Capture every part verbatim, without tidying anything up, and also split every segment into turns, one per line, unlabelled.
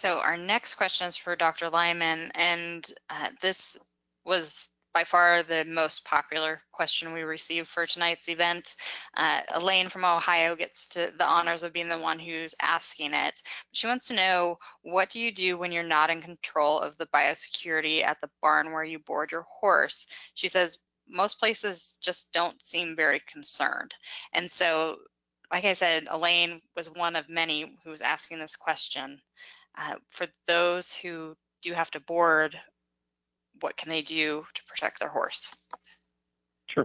So our next question is for Doctor Lyman, and uh, this was by far the most popular question we received for tonight's event. Uh, Elaine from Ohio gets to the honors of being the one who's asking it. She wants to know, what do you do when you're not in control of the biosecurity at the barn where you board your horse? She says most places just don't seem very concerned. And so, like I said, Elaine was one of many who was asking this question. Uh, for those who do have to board, what can they do to protect their horse?
Sure.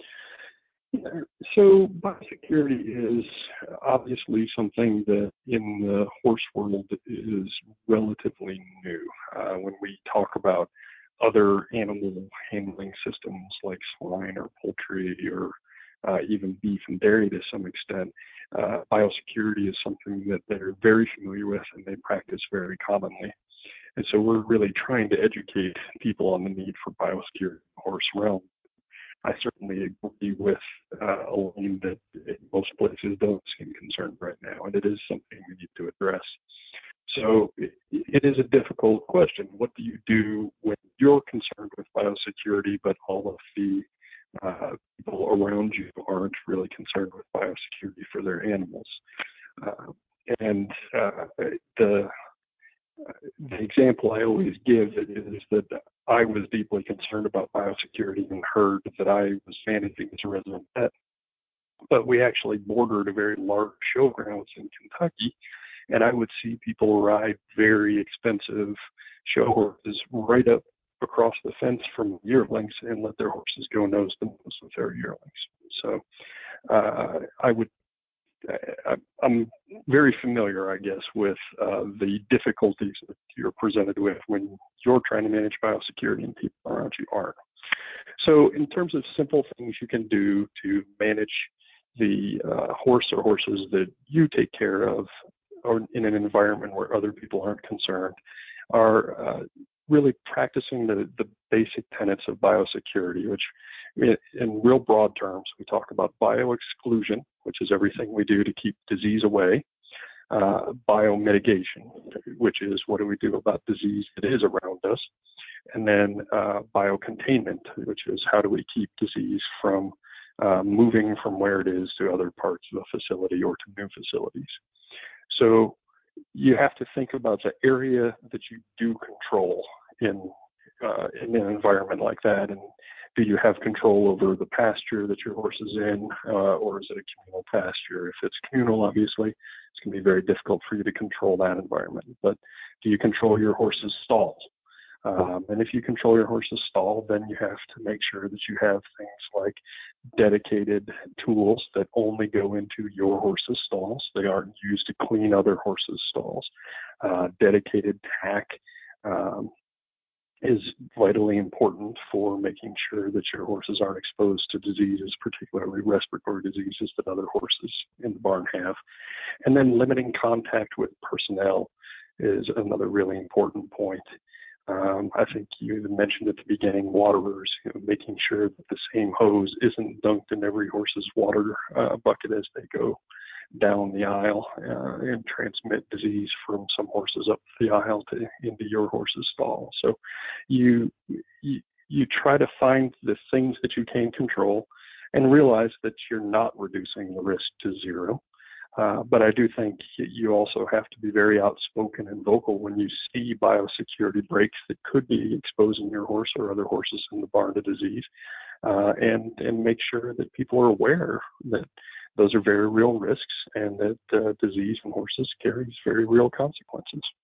So biosecurity is obviously something that in the horse world is relatively new. Uh, when we talk about other animal handling systems like swine or poultry or uh, even beef and dairy to some extent, uh, biosecurity is something that they're very familiar with and they practice very commonly. And so we're really trying to educate people on the need for biosecurity in the horse realm. I certainly agree with uh, Elaine that most places don't seem concerned right now, and it is something we need to address. So it, it is a difficult question. What do you do when you're concerned with biosecurity, but all of the uh, people around you aren't really concerned with biosecurity for their animals? Uh, and uh, the the example I always give is that I was deeply concerned about biosecurity and herd that I was managing as a resident pet. But we actually bordered a very large showgrounds in Kentucky, and I would see people ride very expensive show horses right up across the fence from yearlings and let their horses go nose to nose with their yearlings. So uh, I would I'm very familiar, I guess, with uh, the difficulties that you're presented with when you're trying to manage biosecurity and people around you aren't. So in terms of simple things you can do to manage the uh, horse or horses that you take care of or in an environment where other people aren't concerned are uh, really practicing the, the basic tenets of biosecurity, which in real broad terms, we talk about bioexclusion, which is everything we do to keep disease away, uh, biomitigation, which is what do we do about disease that is around us, and then uh, biocontainment, which is how do we keep disease from uh, moving from where it is to other parts of the facility or to new facilities. So you have to think about the area that you do control in uh, in an environment like that, and do you have control over the pasture that your horse is in, uh, or is it a communal pasture? If it's communal, obviously, it's going to be very difficult for you to control that environment. But do you control your horse's stall? Um, and if you control your horse's stall, then you have to make sure that you have things like dedicated tools that only go into your horse's stalls. They aren't used to clean other horses' stalls. Uh, dedicated tack um, is vitally important for making sure that your horses aren't exposed to diseases, particularly respiratory diseases that other horses in the barn have. And then limiting contact with personnel is another really important point. Um, I think you even mentioned at the beginning waterers, you know, making sure that the same hose isn't dunked in every horse's water uh, bucket as they go down the aisle uh, and transmit disease from some horses up the aisle to into your horse's stall. So you, you you try to find the things that you can control and realize that you're not reducing the risk to zero. Uh, but I do think you also have to be very outspoken and vocal when you see biosecurity breaks that could be exposing your horse or other horses in the barn to disease, uh, and and make sure that people are aware that those are very real risks and that uh, disease in horses carries very real consequences.